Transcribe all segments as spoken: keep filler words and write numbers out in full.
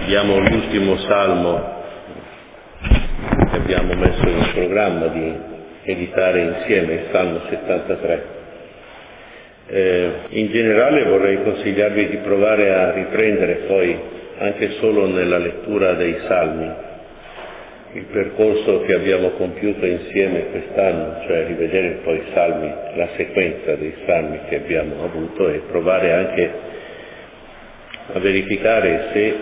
Abbiamo l'ultimo salmo che abbiamo messo in programma di editare insieme, il Salmo settantatré. Eh, in generale vorrei consigliarvi di provare a riprendere poi, anche solo nella lettura dei salmi, il percorso che abbiamo compiuto insieme quest'anno, cioè rivedere un po' i salmi, la sequenza dei salmi che abbiamo avuto, e provare anche a verificare se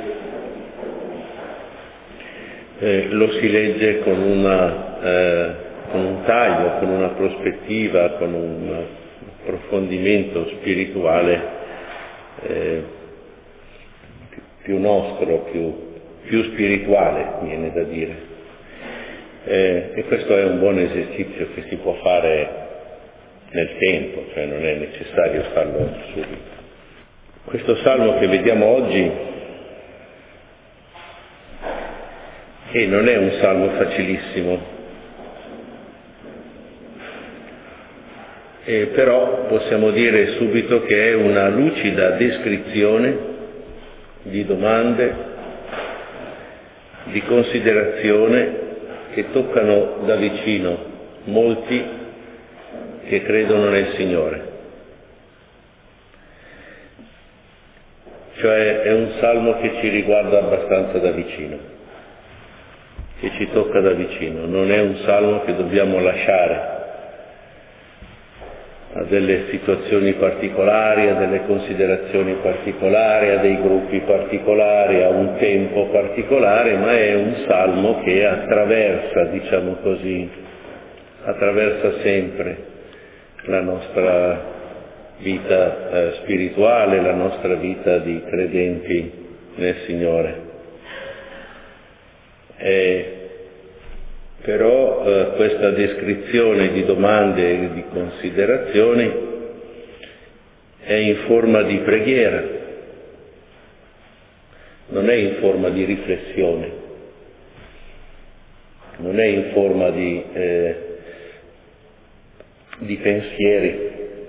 eh, lo si legge con, una, eh, con un taglio, con una prospettiva, con un approfondimento spirituale eh, più nostro, più, più spirituale, viene da dire. Eh, e questo è un buon esercizio che si può fare nel tempo, cioè non è necessario farlo subito. Questo salmo che vediamo oggi e non è un salmo facilissimo, e però possiamo dire subito che è una lucida descrizione di domande, di considerazione che toccano da vicino molti che credono nel Signore. Cioè è un salmo che ci riguarda abbastanza da vicino, che ci tocca da vicino, non è un salmo che dobbiamo lasciare a delle situazioni particolari, a delle considerazioni particolari, a dei gruppi particolari, a un tempo particolare, ma è un salmo che attraversa, diciamo così, attraversa sempre la nostra vita eh, spirituale, la nostra vita di credenti nel Signore. E però eh, questa descrizione di domande e di considerazioni è in forma di preghiera, non è in forma di riflessione, non è in forma di, eh, di pensieri,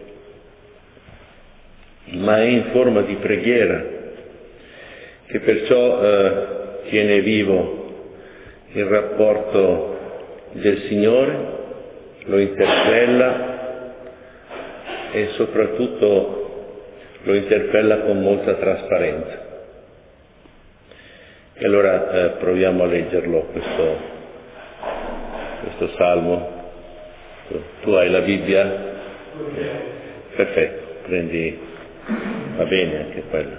ma è in forma di preghiera, che perciò eh, tiene vivo il rapporto del Signore, lo interpella e soprattutto lo interpella con molta trasparenza. E allora eh, proviamo a leggerlo questo, questo salmo. Tu, tu hai la Bibbia? Eh, perfetto, prendi, va bene anche quello.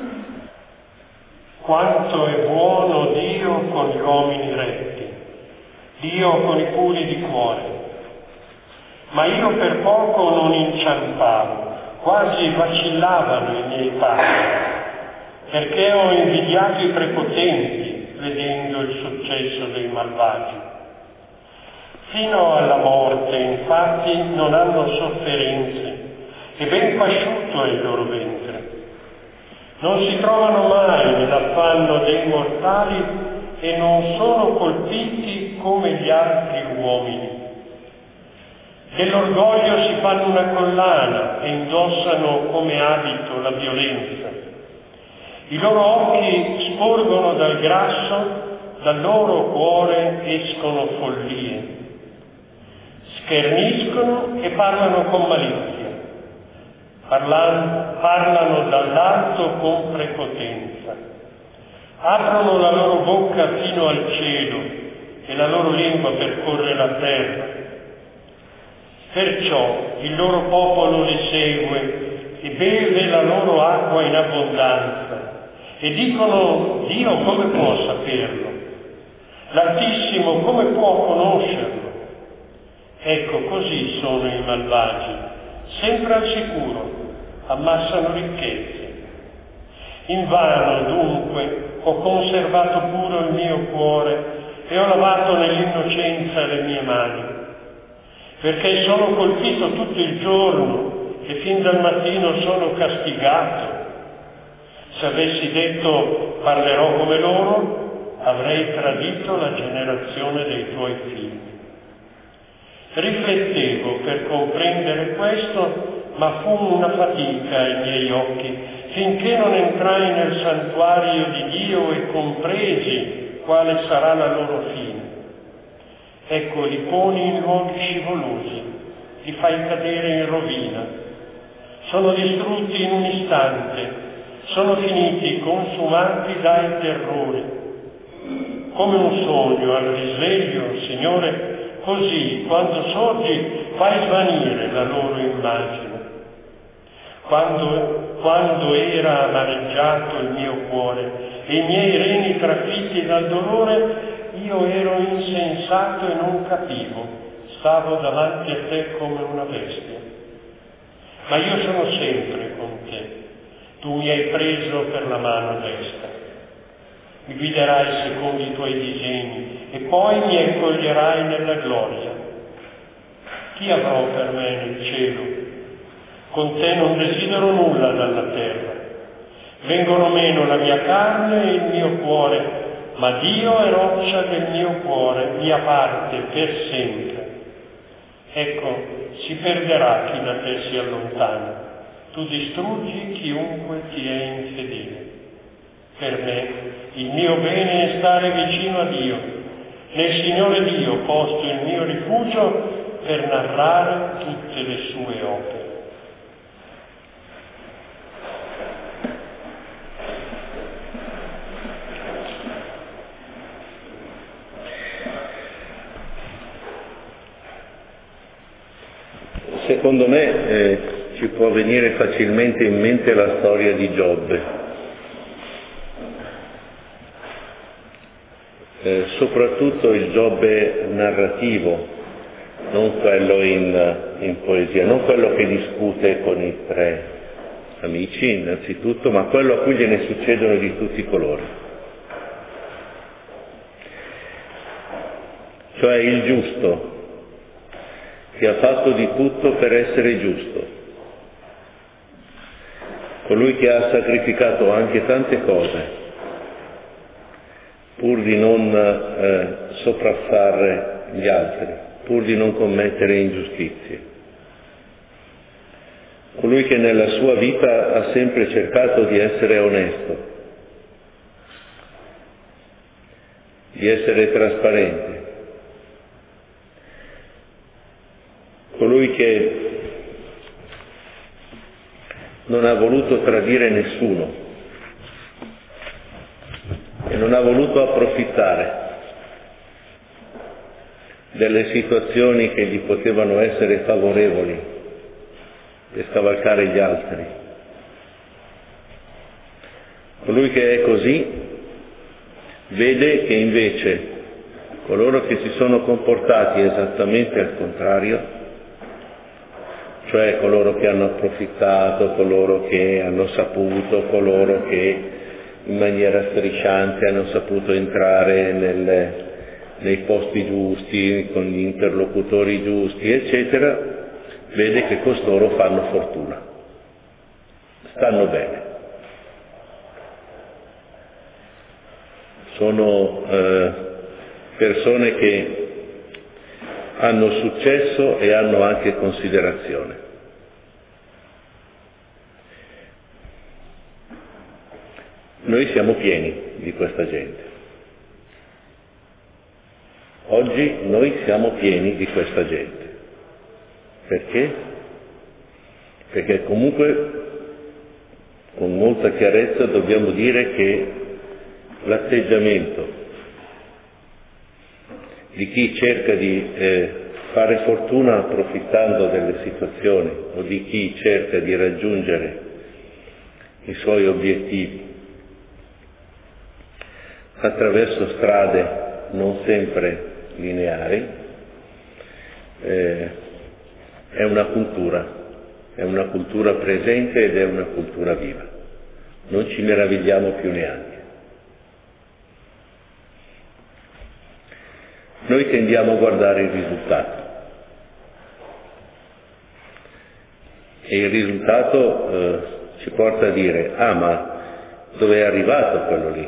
Quanto è buono Dio con gli uomini retti, Dio con i puri di cuore. Ma io per poco non inciampavo, quasi vacillavano i miei passi, perché ho invidiato i prepotenti, vedendo il successo dei malvagi. Fino alla morte, infatti, non hanno sofferenze, e ben pasciuto è il loro ventre. Non si trovano mai nell'affanno dei mortali e non sono colpiti come gli altri uomini. Dell'orgoglio si fanno una collana e indossano come abito la violenza. I loro occhi sporgono dal grasso, dal loro cuore escono follie. Scherniscono e parlano con malizia. Parlano, parlano dall'alto con prepotenza. Aprono la loro bocca fino al cielo e la loro lingua percorre la terra. Perciò il loro popolo li segue e beve la loro acqua in abbondanza. E dicono: Dio come può saperlo? L'Altissimo come può conoscerlo? Ecco, così sono i malvagi, sempre al sicuro, ammassano ricchezze. Invano, dunque, ho conservato puro il mio cuore e ho lavato nell'innocenza le mie mani, perché sono colpito tutto il giorno e fin dal mattino sono castigato. Se avessi detto parlerò come loro, avrei tradito la generazione dei tuoi figli. Riflettevo per comprendere questo, ma fu una fatica ai miei occhi finché non entrai nel santuario di Dio e compresi quale sarà la loro fine. Ecco, li poni in luoghi scivolosi, li fai cadere in rovina. Sono distrutti in un istante, sono finiti, consumati dai terrori. Come un sogno al risveglio, Signore, così, quando sorgi, fai svanire la loro immagine. Quando, quando era amareggiato il mio cuore e i miei reni trafitti dal dolore, io ero insensato e non capivo, stavo davanti a te come una bestia. Ma io sono sempre con te, tu mi hai preso per la mano destra. Mi guiderai secondo i tuoi disegni e poi mi accoglierai nella gloria. Chi avrò per me nel cielo? Con te non desidero nulla dalla terra. Vengono meno la mia carne e il mio cuore, ma Dio è roccia del mio cuore, mia parte per sempre. Ecco, si perderà chi da te si allontana. Tu distruggi chiunque ti è infedele. Per me il mio bene è stare vicino a Dio. Nel Signore Dio ho posto il mio rifugio per narrare tutte le sue opere. Secondo me eh, ci può venire facilmente in mente la storia di Giobbe, eh, soprattutto il Giobbe narrativo, non quello in, in poesia, non quello che discute con i tre amici innanzitutto, ma quello a cui gliene succedono di tutti i colori. Cioè il giusto, che ha fatto di tutto per essere giusto, colui che ha sacrificato anche tante cose pur di non eh, sopraffare gli altri, pur di non commettere ingiustizie, colui che nella sua vita ha sempre cercato di essere onesto, di essere trasparente, colui che non ha voluto tradire nessuno e non ha voluto approfittare delle situazioni che gli potevano essere favorevoli per scavalcare gli altri. Colui che è così vede che invece coloro che si sono comportati esattamente al contrario, cioè coloro che hanno approfittato, coloro che hanno saputo, coloro che in maniera strisciante hanno saputo entrare nel, nei posti giusti, con gli interlocutori giusti, eccetera, vede che costoro fanno fortuna, stanno bene. Sono eh, persone che hanno successo e hanno anche considerazione. Noi siamo pieni di questa gente. Oggi noi siamo pieni di questa gente. Perché? Perché comunque con molta chiarezza dobbiamo dire che l'atteggiamento di chi cerca di eh, fare fortuna approfittando delle situazioni o di chi cerca di raggiungere i suoi obiettivi attraverso strade non sempre lineari, eh, è una cultura, è una cultura presente ed è una cultura viva. Non ci meravigliamo più neanche. Noi tendiamo a guardare il risultato e il risultato eh, ci porta a dire: ah, ma dove è arrivato quello lì?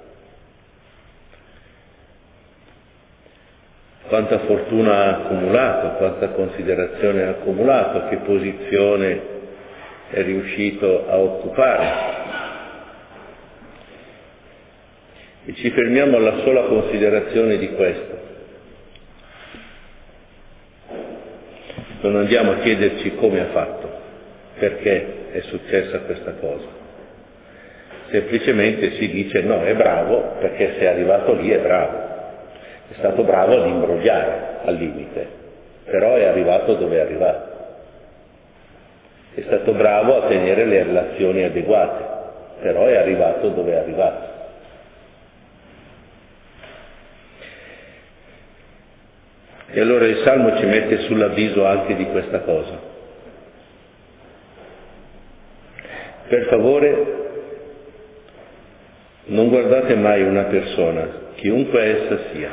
Quanta fortuna ha accumulato, quanta considerazione ha accumulato, che posizione è riuscito a occupare. E ci fermiamo alla sola considerazione di questo. Non andiamo a chiederci come ha fatto, perché è successa questa cosa. Semplicemente si dice no, è bravo perché se è arrivato lì è bravo. È stato bravo ad imbrogliare al limite, però è arrivato dove è arrivato. È stato bravo a tenere le relazioni adeguate, però è arrivato dove è arrivato. E allora il Salmo ci mette sull'avviso anche di questa cosa. Per favore, non guardate mai una persona, chiunque essa sia,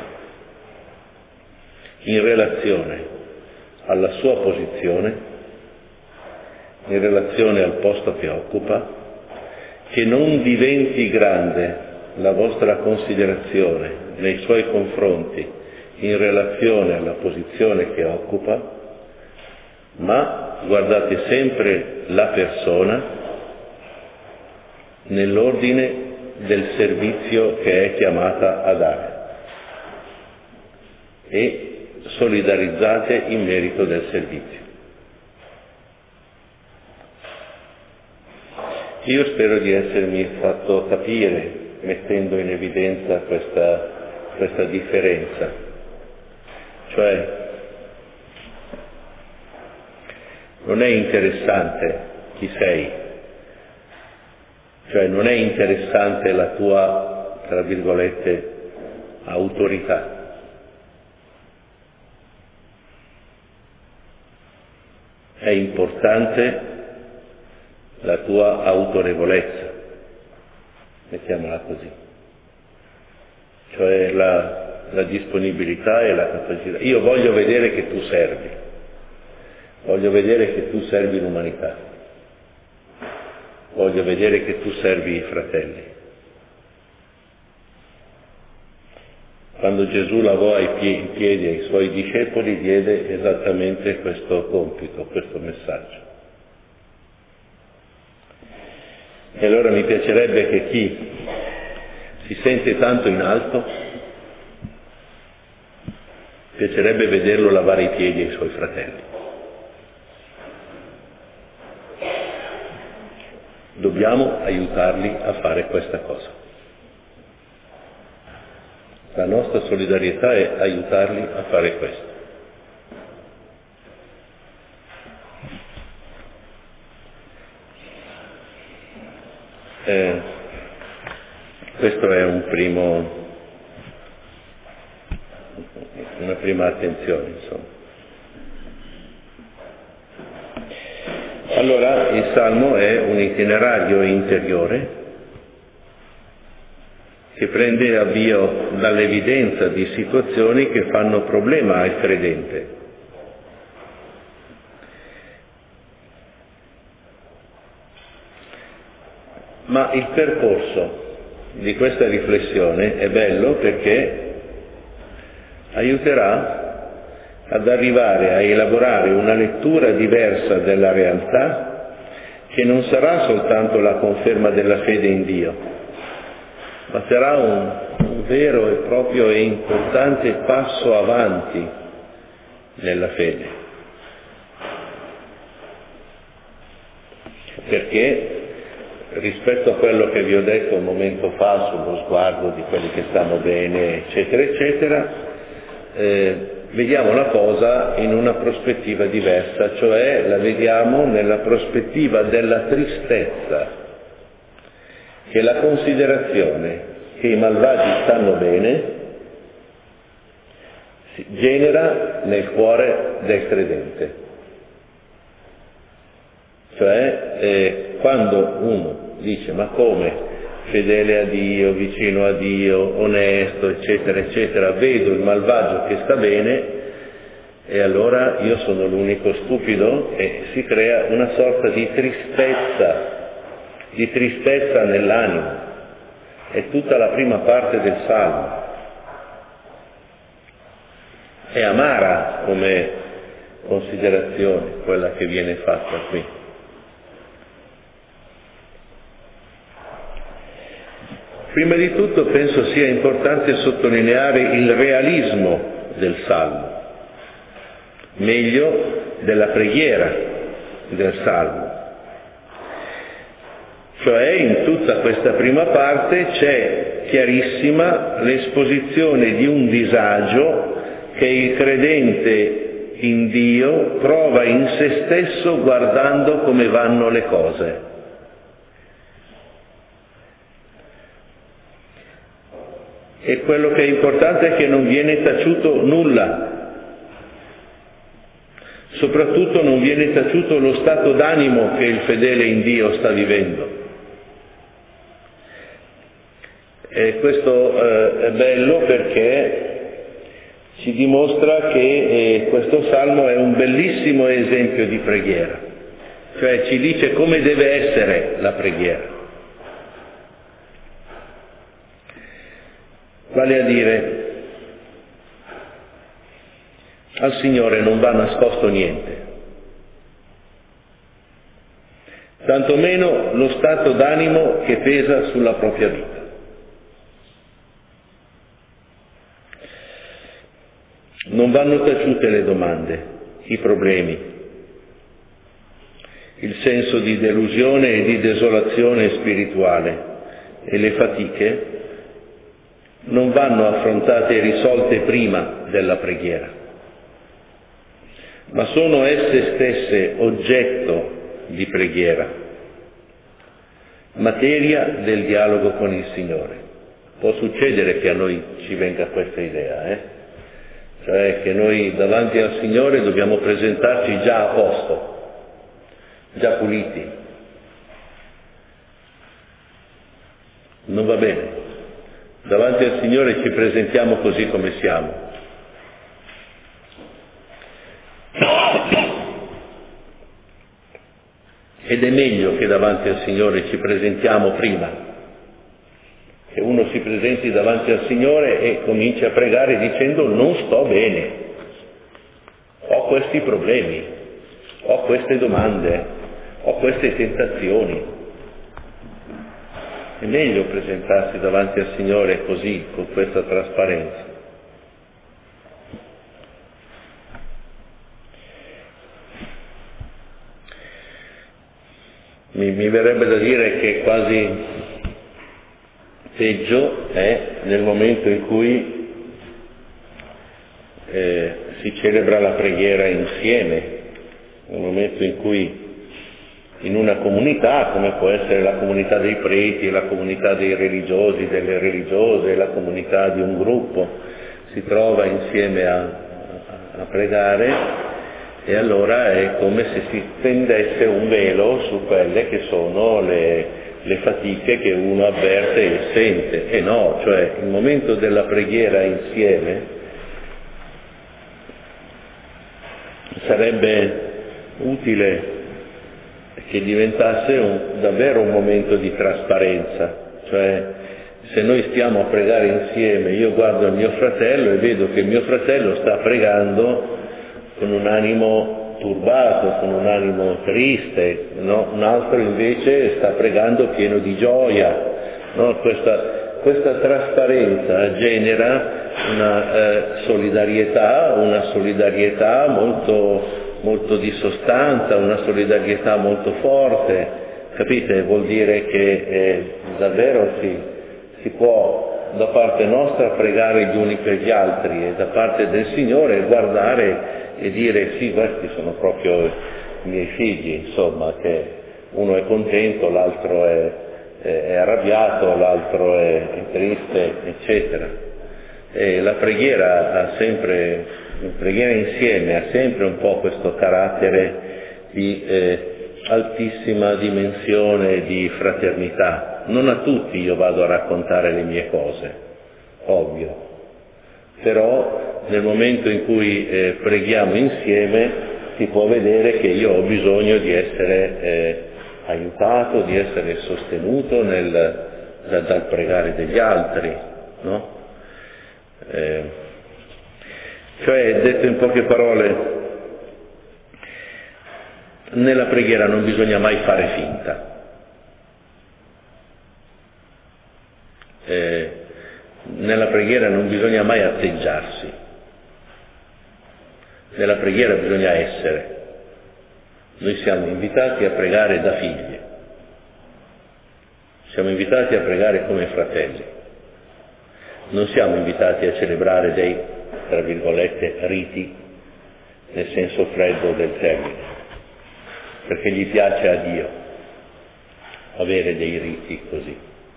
in relazione alla sua posizione, in relazione al posto che occupa, che non diventi grande la vostra considerazione nei suoi confronti in relazione alla posizione che occupa, ma guardate sempre la persona nell'ordine del servizio che è chiamata a dare e solidarizzate in merito del servizio. Io spero di essermi fatto capire mettendo in evidenza questa, questa differenza. Cioè, non è interessante chi sei, cioè non è interessante la tua, tra virgolette, autorità. È importante la tua autorevolezza, mettiamola così, cioè la la disponibilità e la capacità. Io voglio vedere che tu servi, voglio vedere che tu servi l'umanità, voglio vedere che tu servi i fratelli. Quando Gesù lavò ai pie- in piedi ai suoi discepoli, diede esattamente questo compito, questo messaggio. E allora mi piacerebbe che chi si sente tanto in alto piacerebbe vederlo lavare i piedi ai suoi fratelli. Dobbiamo aiutarli a fare questa cosa. La nostra solidarietà è aiutarli a fare questo. Eh, questo è un primo una prima attenzione, insomma. Allora, il Salmo è un itinerario interiore che prende avvio dall'evidenza di situazioni che fanno problema al credente. Ma il percorso di questa riflessione è bello perché aiuterà ad arrivare a elaborare una lettura diversa della realtà che non sarà soltanto la conferma della fede in Dio, ma sarà un, un vero e proprio e importante passo avanti nella fede. Perché rispetto a quello che vi ho detto un momento fa sullo sguardo di quelli che stanno bene, eccetera, eccetera, Eh, vediamo la cosa in una prospettiva diversa, cioè la vediamo nella prospettiva della tristezza che la considerazione che i malvagi stanno bene genera nel cuore del credente. Cioè eh, quando uno dice ma come fedele a Dio, vicino a Dio, onesto, eccetera, eccetera, vedo il malvagio che sta bene e allora io sono l'unico stupido e si crea una sorta di tristezza, di tristezza nell'animo. È tutta la prima parte del Salmo. È amara come considerazione quella che viene fatta qui. Prima di tutto penso sia importante sottolineare il realismo del Salmo, meglio della preghiera del Salmo. Cioè in tutta questa prima parte c'è chiarissima l'esposizione di un disagio che il credente in Dio prova in se stesso guardando come vanno le cose. E quello che è importante è che non viene taciuto nulla, soprattutto non viene taciuto lo stato d'animo che il fedele in Dio sta vivendo. E questo eh, è bello perché ci dimostra che eh, questo salmo è un bellissimo esempio di preghiera, cioè ci dice come deve essere la preghiera. Vale a dire, al Signore non va nascosto niente, tantomeno lo stato d'animo che pesa sulla propria vita. Non vanno taciute le domande, i problemi, il senso di delusione e di desolazione spirituale e le fatiche non vanno affrontate e risolte prima della preghiera, ma sono esse stesse oggetto di preghiera, materia del dialogo con il Signore. Può succedere che a noi ci venga questa idea, eh? Cioè che noi davanti al Signore dobbiamo presentarci già a posto, già puliti. Non va bene. Davanti al Signore ci presentiamo così come siamo. Ed è meglio che davanti al Signore ci presentiamo prima, che uno si presenti davanti al Signore e cominci a pregare dicendo non sto bene, ho questi problemi, ho queste domande, ho queste tentazioni. È meglio presentarsi davanti al Signore così, con questa trasparenza. Mi, mi verrebbe da dire che quasi peggio è nel momento in cui eh, si celebra la preghiera insieme, nel momento in cui in una comunità, come può essere la comunità dei preti, la comunità dei religiosi, delle religiose, la comunità di un gruppo, si trova insieme a, a, a pregare, e allora è come se si tendesse un velo su quelle che sono le, le fatiche che uno avverte e sente. E no, cioè il momento della preghiera insieme sarebbe utile che diventasse un, davvero un momento di trasparenza, cioè se noi stiamo a pregare insieme, io guardo il mio fratello e vedo che il mio fratello sta pregando con un animo turbato, con un animo triste, no? Un altro invece sta pregando pieno di gioia, no? Questa, questa trasparenza genera una eh, solidarietà, una solidarietà molto molto di sostanza, una solidarietà molto forte, capite? Vuol dire che eh, davvero si, si può da parte nostra pregare gli uni per gli altri e da parte del Signore guardare e dire sì, questi sono proprio i miei figli, insomma, che uno è contento, l'altro è, è, è arrabbiato, l'altro è, è triste, eccetera. E la preghiera ha sempre La preghiera insieme ha sempre un po' questo carattere di eh, altissima dimensione di fraternità. Non a tutti io vado a raccontare le mie cose, ovvio, però nel momento in cui eh, preghiamo insieme si può vedere che io ho bisogno di essere eh, aiutato, di essere sostenuto nel, da, dal pregare degli altri, no? Eh, Cioè, detto in poche parole, nella preghiera non bisogna mai fare finta. eh, nella preghiera non bisogna mai atteggiarsi, nella preghiera bisogna essere. Noi siamo invitati a pregare da figli, siamo invitati a pregare come fratelli, non siamo invitati a celebrare dei, tra virgolette, riti, nel senso freddo del termine, perché gli piace a Dio avere dei riti così.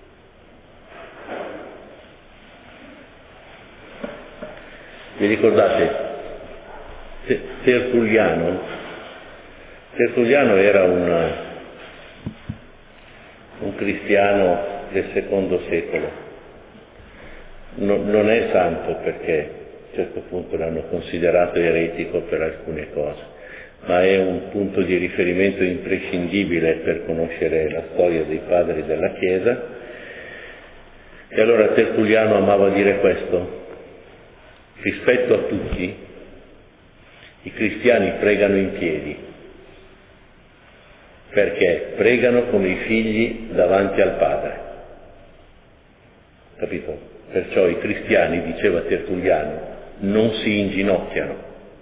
Vi ricordate? Tertulliano? Tertulliano era un, un cristiano del secondo secolo. No, non è santo perché a un certo punto l'hanno considerato eretico per alcune cose, ma è un punto di riferimento imprescindibile per conoscere la storia dei padri della Chiesa. E allora Tertulliano amava dire questo: rispetto a tutti, i cristiani pregano in piedi, perché pregano come i figli davanti al Padre. Capito? Perciò i cristiani, diceva Tertulliano, non si inginocchiano.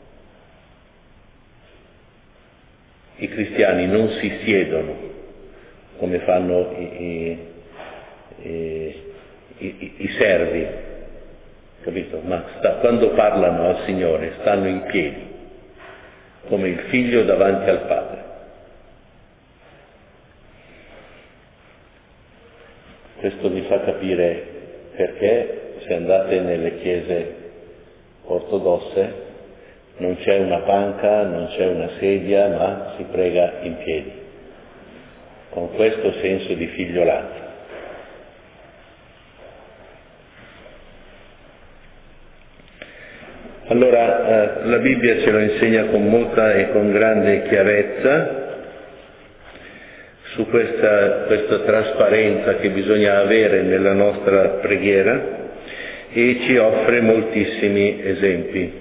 I cristiani non si siedono come fanno i, i, i, i, i servi, capito? Ma sta, quando parlano al Signore stanno in piedi, come il figlio davanti al Padre. Questo vi fa capire perché, se andate nelle chiese ortodosse, non c'è una panca, non c'è una sedia, ma si prega in piedi, con questo senso di figliolanza. Allora, eh, la Bibbia ce lo insegna con molta e con grande chiarezza su questa, questa trasparenza che bisogna avere nella nostra preghiera, e ci offre moltissimi esempi.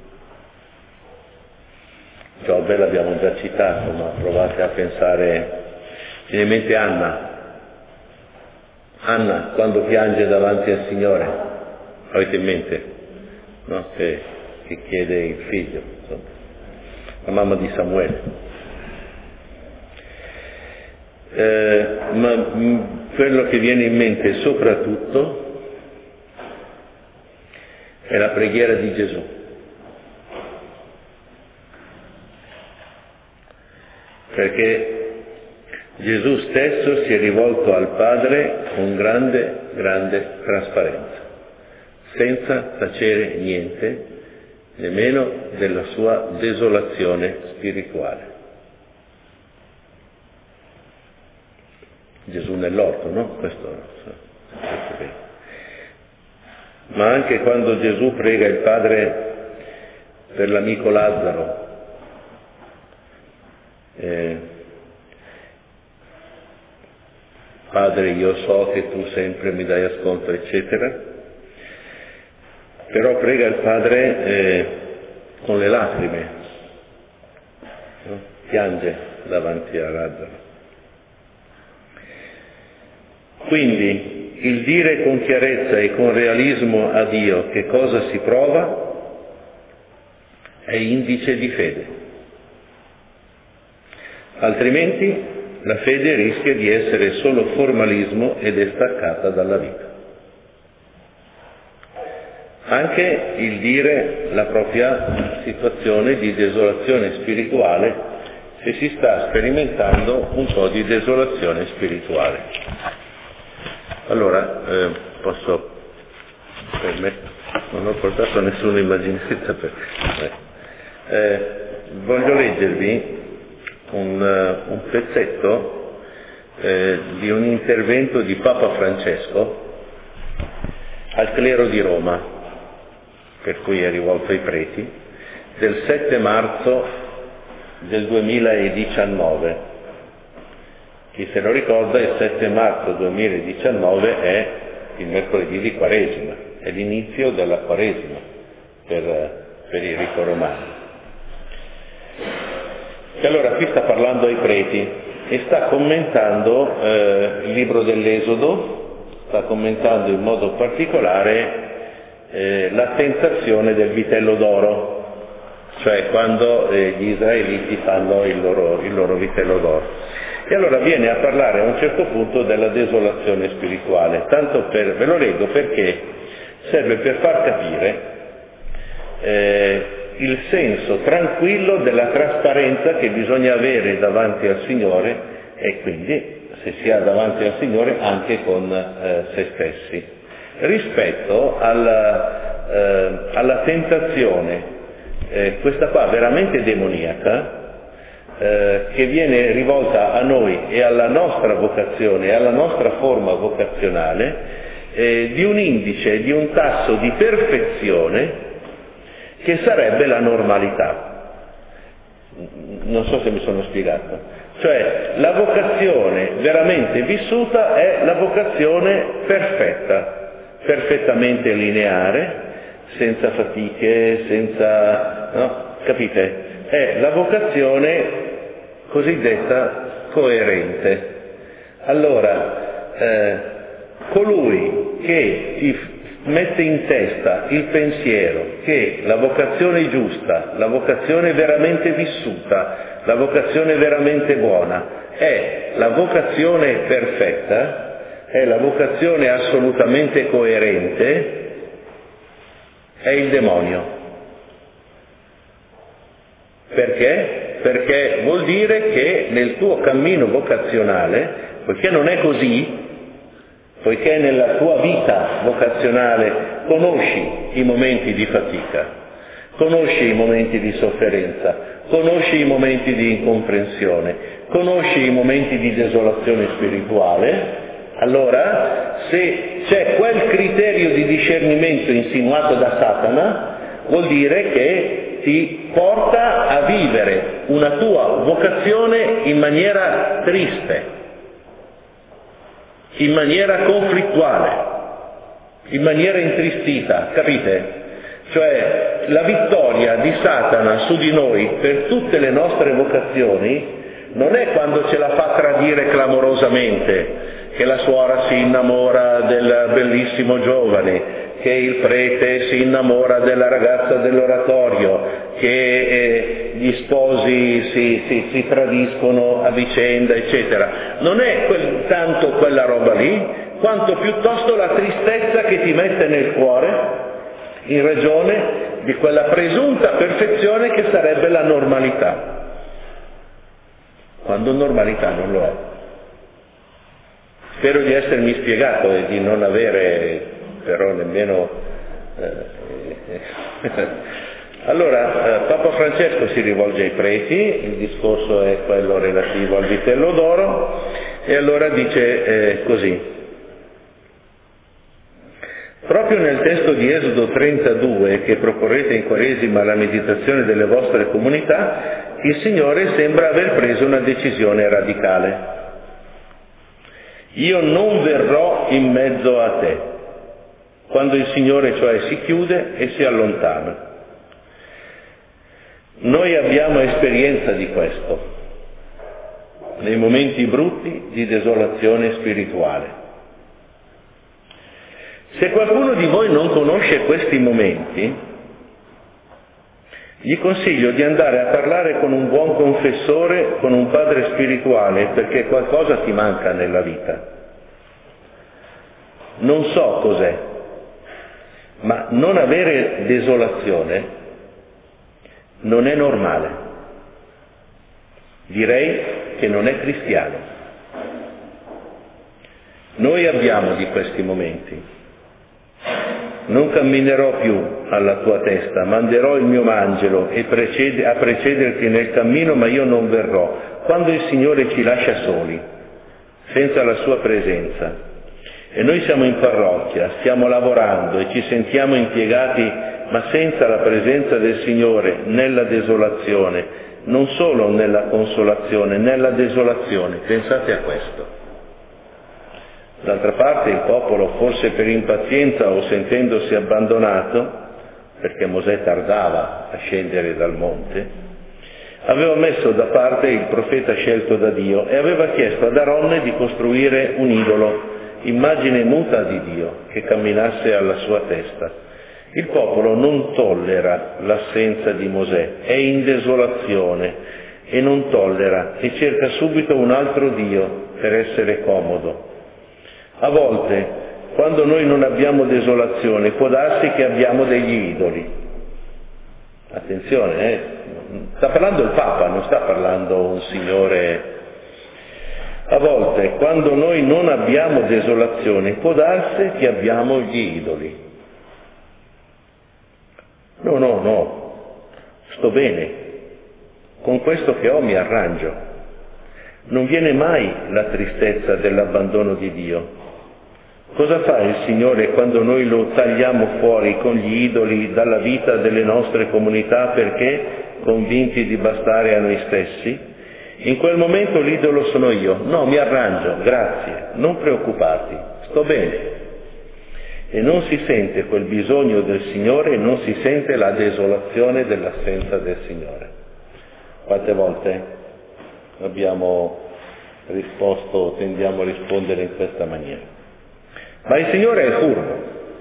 Giobbe l'abbiamo già citato, ma provate a pensare, viene in mente Anna. Anna, quando piange davanti al Signore, avete in mente? No? Che, che chiede il figlio, insomma. La mamma di Samuele. Eh, ma mh, quello che viene in mente soprattutto è la preghiera di Gesù. Perché Gesù stesso si è rivolto al Padre con grande, grande trasparenza, senza tacere niente, nemmeno della sua desolazione spirituale. Gesù nell'orto, no? Questo, questo è. Ma anche quando Gesù prega il Padre per l'amico Lazzaro, eh, Padre, io so che tu sempre mi dai ascolto, eccetera, però prega il Padre eh, con le lacrime, no? Piange davanti a Lazzaro. Quindi il dire con chiarezza e con realismo a Dio che cosa si prova è indice di fede. Altrimenti la fede rischia di essere solo formalismo ed è staccata dalla vita. Anche il dire la propria situazione di desolazione spirituale, se si sta sperimentando un po' di desolazione spirituale. Allora, eh, posso, per me, non ho portato nessuna immaginetta per eh, voglio leggervi un, uh, un pezzetto eh, di un intervento di Papa Francesco al clero di Roma, per cui è rivolto ai preti, del sette marzo del duemiladiciannove. Chi se lo ricorda, il sette marzo duemiladiciannove è il mercoledì di Quaresima, è l'inizio della Quaresima per, per il rito romano. E allora qui sta parlando ai preti e sta commentando eh, il libro dell'Esodo, sta commentando in modo particolare eh, la tentazione del vitello d'oro, cioè quando eh, gli israeliti fanno il loro, il loro vitello d'oro. E allora viene a parlare a un certo punto della desolazione spirituale, tanto per, ve lo leggo perché serve per far capire eh, il senso tranquillo della trasparenza che bisogna avere davanti al Signore, e quindi, se si ha davanti al Signore, anche con eh, se stessi, rispetto alla, eh, alla tentazione, eh, questa qua veramente demoniaca, eh, che viene rivolta a noi e alla nostra vocazione e alla nostra forma vocazionale, eh, di un indice, di un tasso di perfezione che sarebbe la normalità. Non so se mi sono spiegato. Cioè, la vocazione veramente vissuta è la vocazione perfetta, perfettamente lineare, senza fatiche, senza... no? Capite? È la vocazione cosiddetta coerente. Allora, eh, colui che ti mette in testa il pensiero che la vocazione giusta, la vocazione veramente vissuta, la vocazione veramente buona è la vocazione perfetta, è la vocazione assolutamente coerente, è il demonio. Perché? Perché vuol dire che nel tuo cammino vocazionale, poiché non è così, poiché nella tua vita vocazionale conosci i momenti di fatica, conosci i momenti di sofferenza, conosci i momenti di incomprensione, conosci i momenti di desolazione spirituale, allora se c'è quel criterio di discernimento insinuato da Satana, vuol dire che ti porta a vivere una tua vocazione in maniera triste, in maniera conflittuale, in maniera intristita, capite? Cioè la vittoria di Satana su di noi per tutte le nostre vocazioni non è quando ce la fa tradire clamorosamente, che la suora si innamora del bellissimo giovane, che il prete si innamora della ragazza dell'oratorio, che eh, gli sposi si, si, si tradiscono a vicenda, eccetera. Non è quel, tanto quella roba lì, quanto piuttosto la tristezza che ti mette nel cuore in ragione di quella presunta perfezione che sarebbe la normalità, quando normalità non lo è. Spero di essermi spiegato e di non avere però nemmeno... Eh, allora, eh, Papa Francesco si rivolge ai preti, il discorso è quello relativo al vitello d'oro, e allora dice eh, così. Proprio nel testo di Esodo trentadue, che proporrete in Quaresima alla meditazione delle vostre comunità, il Signore sembra aver preso una decisione radicale. Io non verrò in mezzo a te, quando il Signore cioè si chiude e si allontana. Noi abbiamo esperienza di questo, nei momenti brutti di desolazione spirituale. Se qualcuno di voi non conosce questi momenti, gli consiglio di andare a parlare con un buon confessore, con un padre spirituale, perché qualcosa ti manca nella vita. Non so cos'è, ma non avere desolazione non è normale. Direi che non è cristiano. Noi abbiamo di questi momenti. Non camminerò più alla tua testa, manderò il mio angelo e precede, a precederti nel cammino, ma io non verrò. Quando il Signore ci lascia soli, senza la sua presenza, e noi siamo in parrocchia, stiamo lavorando e ci sentiamo impiegati, ma senza la presenza del Signore, nella desolazione, non solo nella consolazione, nella desolazione, pensate a questo. D'altra parte il popolo, forse per impazienza o sentendosi abbandonato, perché Mosè tardava a scendere dal monte, aveva messo da parte il profeta scelto da Dio e aveva chiesto ad Aronne di costruire un idolo immagine muta di Dio, che camminasse alla sua testa. Il popolo non tollera l'assenza di Mosè, è in desolazione e non tollera e cerca subito un altro Dio per essere comodo. A volte, quando noi non abbiamo desolazione, può darsi che abbiamo degli idoli. Attenzione, eh? Sta parlando il Papa, non sta parlando un signore. A volte, quando noi non abbiamo desolazione, può darsi che abbiamo gli idoli. No, no, no, sto bene, con questo che ho mi arrangio. Non viene mai la tristezza dell'abbandono di Dio. Cosa fa il Signore quando noi lo tagliamo fuori con gli idoli dalla vita delle nostre comunità perché convinti di bastare a noi stessi? In quel momento l'idolo sono io. No, mi arrangio, grazie, non preoccuparti, sto bene. E non si sente quel bisogno del Signore e non si sente la desolazione dell'assenza del Signore. Quante volte abbiamo risposto, tendiamo a rispondere in questa maniera. Ma il Signore è furbo.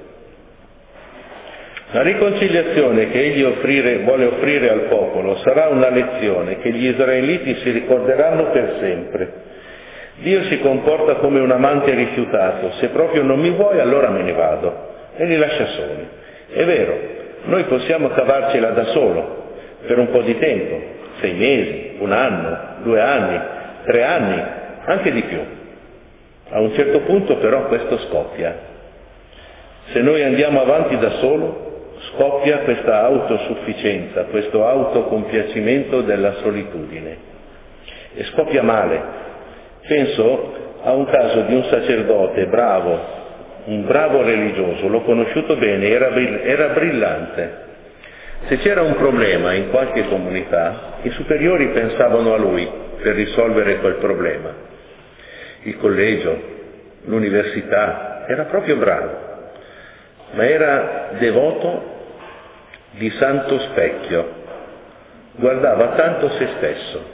La riconciliazione che Egli offrire, vuole offrire al popolo sarà una lezione che gli israeliti si ricorderanno per sempre. Dio si comporta come un amante rifiutato, se proprio non mi vuoi allora me ne vado e li lascia soli. È vero, noi possiamo cavarcela da solo per un po' di tempo, sei mesi, un anno, due anni, tre anni, anche di più. A un certo punto però questo scoppia. Se noi andiamo avanti da solo, scoppia questa autosufficienza, questo autocompiacimento della solitudine e scoppia male. Penso a un caso di un sacerdote bravo, un bravo religioso, l'ho conosciuto bene, era, era brillante. Se c'era un problema in qualche comunità, i superiori pensavano a lui per risolvere quel problema. Il collegio, l'università, era proprio bravo, ma era devoto di santo specchio, guardava tanto se stesso.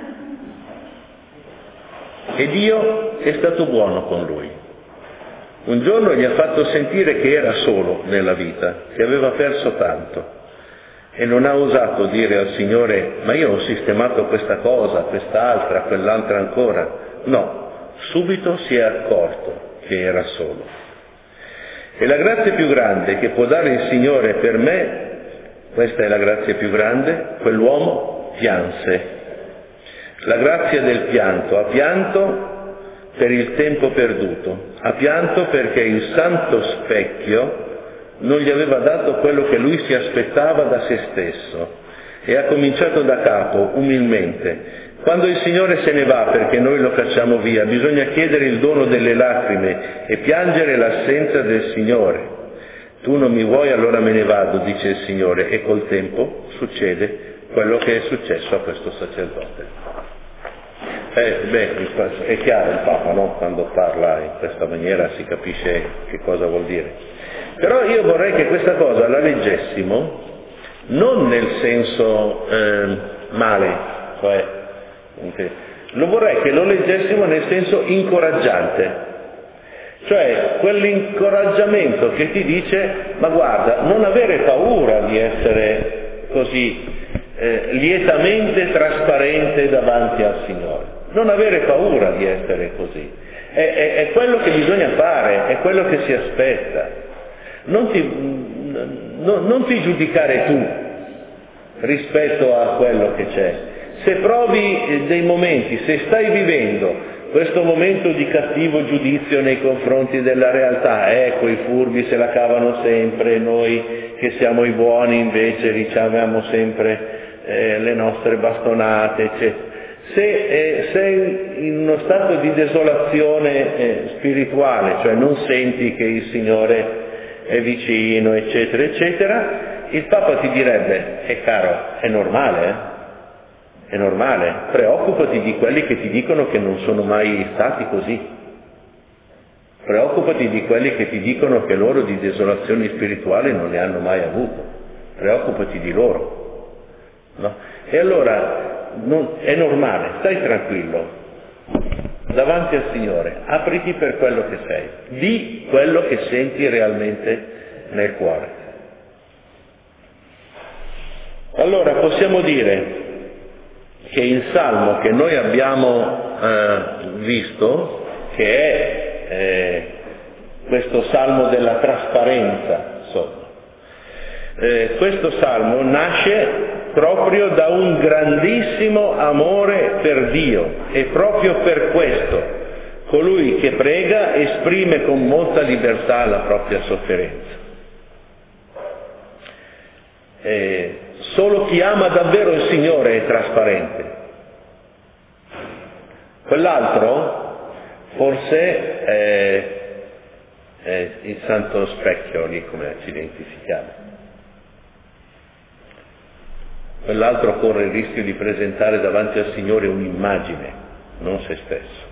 E Dio è stato buono con lui. Un giorno gli ha fatto sentire che era solo nella vita, che aveva perso tanto e non ha osato dire al Signore: ma io ho sistemato questa cosa, quest'altra, quell'altra ancora. No, subito si è accorto che era solo. E la grazia più grande che può dare il Signore per me, questa è la grazia più grande, quell'uomo pianse. La grazia del pianto, ha pianto per il tempo perduto, ha pianto perché il santo specchio non gli aveva dato quello che lui si aspettava da se stesso e ha cominciato da capo, umilmente. Quando il Signore se ne va perché noi lo cacciamo via, bisogna chiedere il dono delle lacrime e piangere l'assenza del Signore. Tu non mi vuoi, allora me ne vado, dice il Signore, e col tempo succede quello che è successo a questo sacerdote. Eh, beh, è chiaro il Papa, no? Quando parla in questa maniera si capisce che cosa vuol dire. Però io vorrei che questa cosa la leggessimo non nel senso eh, male, cioè lo vorrei che lo leggessimo nel senso incoraggiante, cioè quell'incoraggiamento che ti dice: ma guarda, non avere paura di essere così eh, lietamente trasparente davanti al Signore. Non avere paura di essere così, è, è, è quello che bisogna fare, è quello che si aspetta. Non ti, no, non ti giudicare tu rispetto a quello che c'è. Se provi dei momenti, se stai vivendo questo momento di cattivo giudizio nei confronti della realtà, ecco i furbi se la cavano sempre, noi che siamo i buoni invece riceviamo sempre eh, le nostre bastonate, eccetera. Se eh, sei in uno stato di desolazione eh, spirituale, cioè non senti che il Signore è vicino, eccetera, eccetera, il Papa ti direbbe: è caro, è normale, eh? È normale, preoccupati di quelli che ti dicono che non sono mai stati così. Preoccupati di quelli che ti dicono che loro di desolazioni spirituali non ne hanno mai avuto. Preoccupati di loro. No? E allora non, è normale, stai tranquillo. davanti al Signore, apriti per quello che sei, di quello che senti realmente nel cuore. Allora possiamo dire che il salmo che noi abbiamo eh, visto, che è eh, questo salmo della trasparenza, insomma, eh, questo salmo nasce proprio da un grandissimo amore per Dio e proprio per questo colui che prega esprime con molta libertà la propria sofferenza. Eh, solo chi ama davvero il Signore è trasparente. Quell'altro forse è, è il santo specchio, lì come accidenti si chiama. Quell'altro corre il rischio di presentare davanti al Signore un'immagine, non se stesso.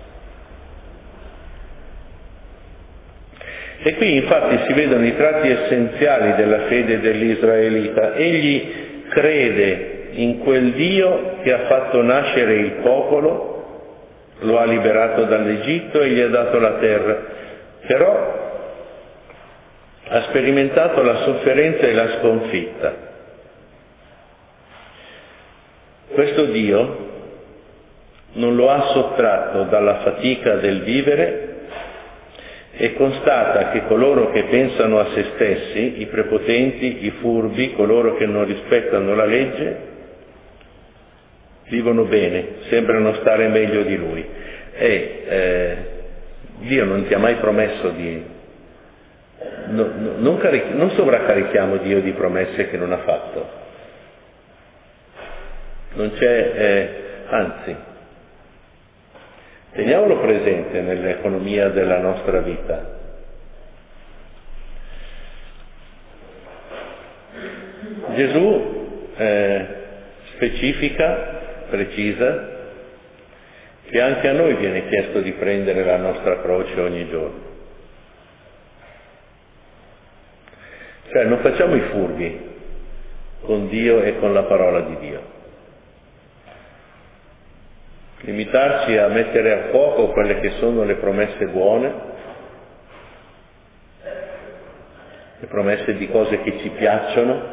E qui infatti si vedono i tratti essenziali della fede dell'israelita. Egli crede in quel Dio che ha fatto nascere il popolo, lo ha liberato dall'Egitto e gli ha dato la terra, però ha sperimentato la sofferenza e la sconfitta. Questo Dio non lo ha sottratto dalla fatica del vivere e constata che coloro che pensano a se stessi, i prepotenti, i furbi, coloro che non rispettano la legge, vivono bene, sembrano stare meglio di lui. E eh, Dio non ti ha mai promesso di... No, no, non, carichi, non sovraccarichiamo Dio di promesse che non ha fatto. Non c'è, eh, anzi, teniamolo presente nell'economia della nostra vita. Gesù eh, specifica, precisa, che anche a noi viene chiesto di prendere la nostra croce ogni giorno. Cioè non facciamo i furbi con Dio e con la parola di Dio. Limitarci a mettere a fuoco quelle che sono le promesse buone, le promesse di cose che ci piacciono,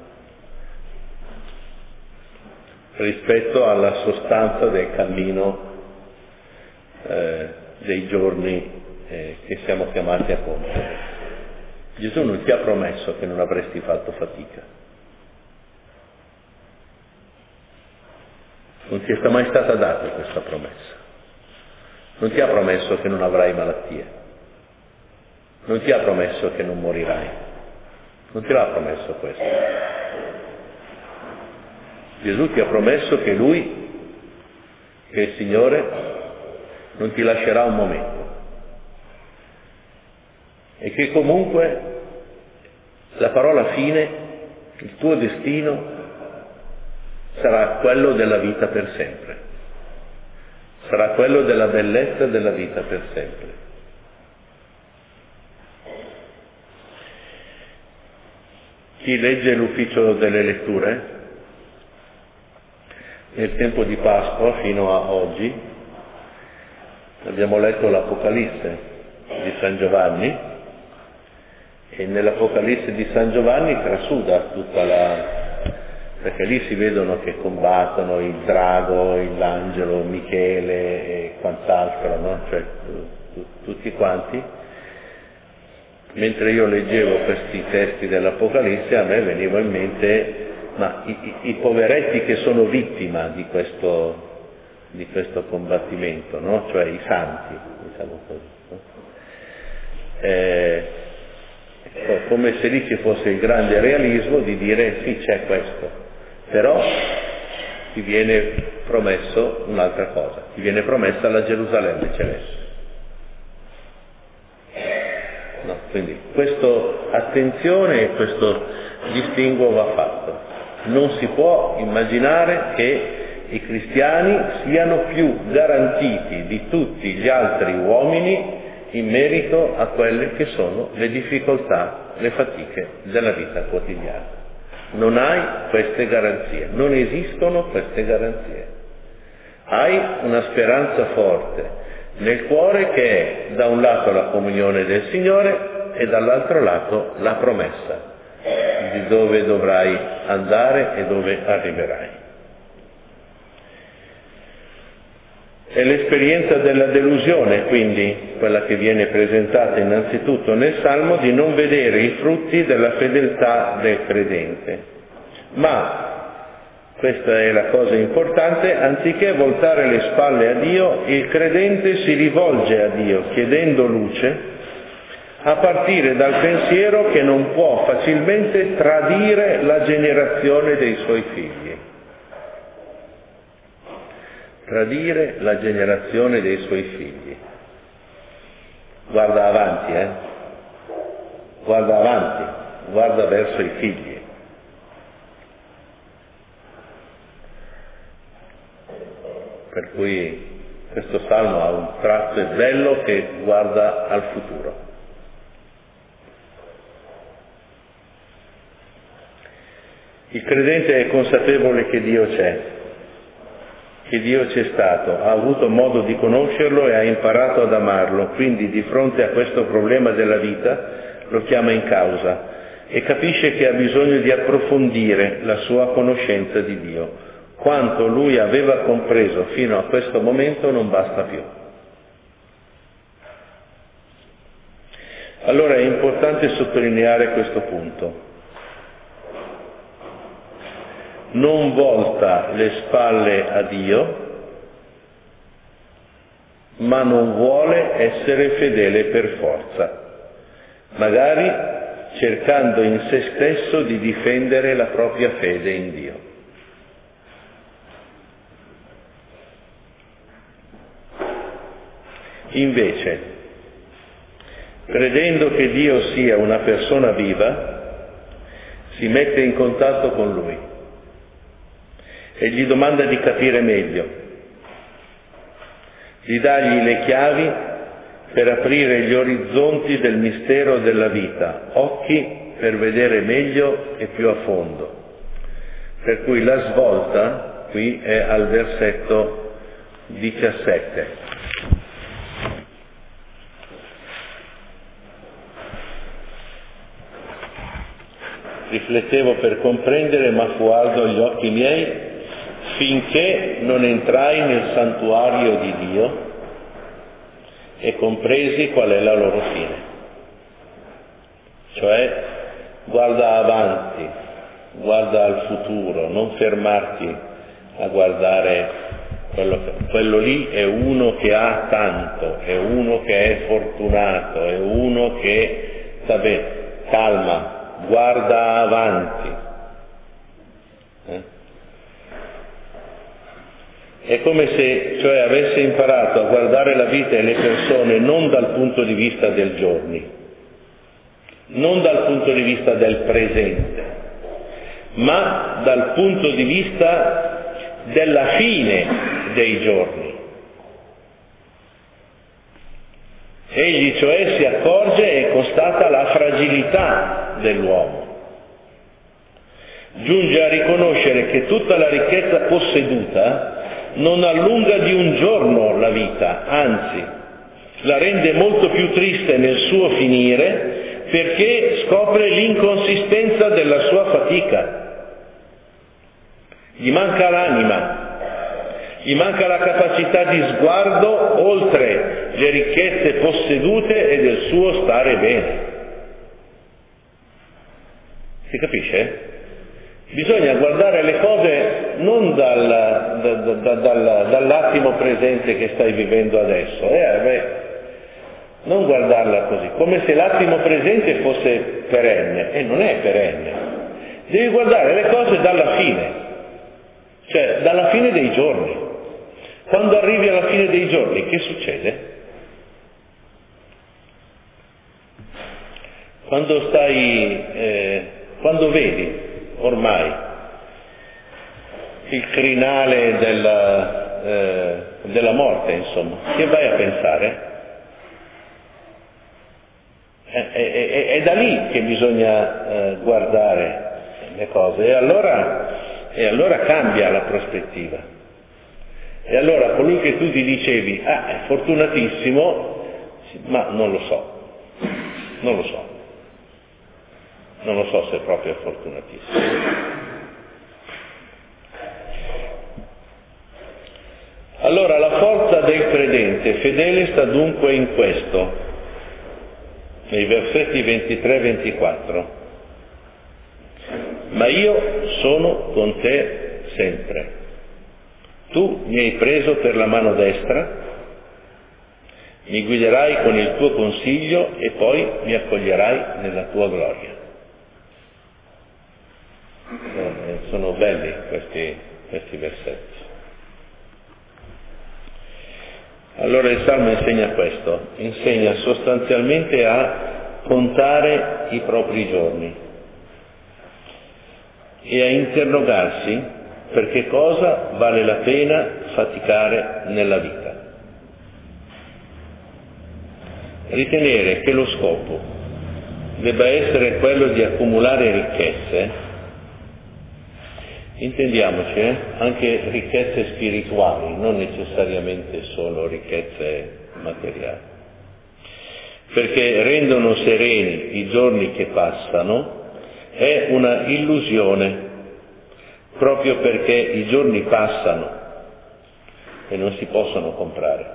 rispetto alla sostanza del cammino eh, dei giorni eh, che siamo chiamati a compiere. Gesù non ti ha promesso che non avresti fatto fatica. Non ti è mai stata data questa promessa. Non ti ha promesso che non avrai malattie. Non ti ha promesso che non morirai. Non ti l'ha promesso questo. Gesù ti ha promesso che Lui, che il Signore, non ti lascerà un momento. E che comunque la parola fine, il tuo destino, sarà quello della vita per sempre, sarà quello della bellezza della vita per sempre. Chi legge l'ufficio delle letture, nel tempo di Pasqua fino a oggi, abbiamo letto l'Apocalisse di San Giovanni e nell'Apocalisse di San Giovanni trasuda tutta la... perché lì si vedono che combattono il drago, l'angelo, Michele e quant'altro, no? Cioè tutti quanti. Mentre io leggevo questi testi dell'Apocalisse a me veniva in mente ma i, i, i poveretti che sono vittima di questo, di questo combattimento, no? Cioè i santi, diciamo così. No? Eh, come se lì ci fosse il grande realismo di dire sì, c'è questo, però ti viene promesso un'altra cosa, ti viene promessa la Gerusalemme celeste. No, quindi questo attenzione e questo distinguo va fatto. Non si può immaginare che i cristiani siano più garantiti di tutti gli altri uomini in merito a quelle che sono le difficoltà, le fatiche della vita quotidiana. Non hai queste garanzie, non esistono queste garanzie. Hai una speranza forte nel cuore, che è da un lato la comunione del Signore e dall'altro lato la promessa di dove dovrai andare e dove arriverai. È l'esperienza della delusione, quindi, quella che viene presentata innanzitutto nel Salmo, di non vedere i frutti della fedeltà del credente. Ma, questa è la cosa importante, anziché voltare le spalle a Dio, il credente si rivolge a Dio chiedendo luce, a partire dal pensiero che non può facilmente tradire la generazione dei suoi figli. Tradire la generazione dei suoi figli. Guarda avanti, eh? Guarda avanti, guarda verso i figli. Per cui questo salmo ha un tratto bello che guarda al futuro. Il credente è consapevole che Dio c'è, che Dio c'è stato, ha avuto modo di conoscerlo e ha imparato ad amarlo, quindi di fronte a questo problema della vita lo chiama in causa e capisce che ha bisogno di approfondire la sua conoscenza di Dio. Quanto lui aveva compreso fino a questo momento non basta più. Allora è importante sottolineare questo punto. Non volta le spalle a Dio, ma non vuole essere fedele per forza, magari cercando in se stesso di difendere la propria fede in Dio. Invece, credendo che Dio sia una persona viva, si mette in contatto con Lui e gli domanda di capire meglio, di dargli le chiavi per aprire gli orizzonti del mistero della vita, occhi per vedere meglio e più a fondo. Per cui la svolta qui è al versetto diciassette. Riflettevo per comprendere, ma fu ardo agli occhi miei, finché non entrai nel santuario di Dio e compresi qual è la loro fine. Cioè, guarda avanti, guarda al futuro, non fermarti a guardare quello, quello lì è uno che ha tanto, è uno che è fortunato, è uno che, vabbè, calma, guarda avanti. Eh? È come se, cioè, avesse imparato a guardare la vita e le persone non dal punto di vista del giorni, non dal punto di vista del presente, ma dal punto di vista della fine dei giorni. Egli cioè si accorge e constata la fragilità dell'uomo. Giunge a riconoscere che tutta la ricchezza posseduta non allunga di un giorno la vita, anzi, la rende molto più triste nel suo finire perché scopre l'inconsistenza della sua fatica. Gli manca l'anima, gli manca la capacità di sguardo oltre le ricchezze possedute e del suo stare bene. Si capisce? Bisogna guardare le cose non dal, da, da, dal, dall'attimo presente che stai vivendo adesso, eh, beh, non guardarla così, come se l'attimo presente fosse perenne, e non è perenne. Devi guardare le cose dalla fine, cioè dalla fine dei giorni. Quando arrivi alla fine dei giorni, che succede? Quando stai, eh, quando vedi ormai il crinale della, eh, della morte, insomma, che vai a pensare? È, è, è, è da lì che bisogna eh, guardare le cose e allora, e allora cambia la prospettiva. E allora colui che tu ti dicevi, ah, è fortunatissimo, ma non lo so, non lo so, non lo so se proprio è fortunatissimo. Allora la forza del credente fedele sta dunque in questo, nei versetti ventitré ventiquattro. Ma io sono con te sempre. Tu mi hai preso per la mano destra, mi guiderai con il tuo consiglio e poi mi accoglierai nella tua gloria. Eh, sono belli questi, questi versetti. Allora il Salmo insegna questo, insegna sostanzialmente a contare i propri giorni e a interrogarsi per che cosa vale la pena faticare nella vita. Ritenere che lo scopo debba essere quello di accumulare ricchezze, intendiamoci, eh? anche ricchezze spirituali, non necessariamente solo ricchezze materiali, perché rendono sereni i giorni che passano, è una illusione, proprio perché i giorni passano e non si possono comprare.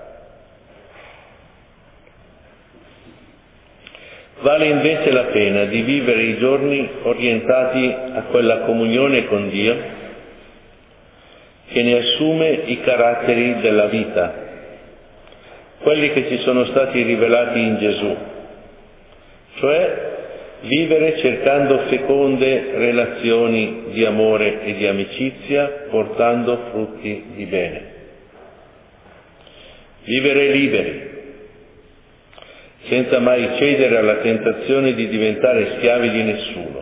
Vale invece la pena di vivere i giorni orientati a quella comunione con Dio che ne assume i caratteri della vita, quelli che ci sono stati rivelati in Gesù, cioè vivere cercando feconde relazioni di amore e di amicizia, portando frutti di bene. Vivere liberi, senza mai cedere alla tentazione di diventare schiavi di nessuno.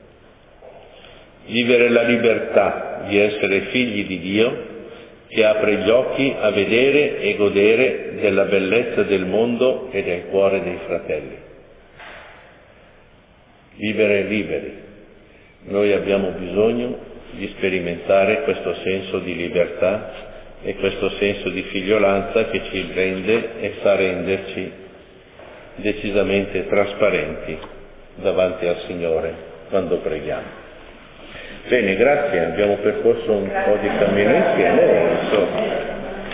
Vivere la libertà di essere figli di Dio, che apre gli occhi a vedere e godere della bellezza del mondo e del cuore dei fratelli. Vivere liberi. Noi abbiamo bisogno di sperimentare questo senso di libertà e questo senso di figliolanza che ci rende e fa renderci decisamente trasparenti davanti al Signore quando preghiamo. Bene, grazie, abbiamo percorso un po' di cammino insieme. Insomma.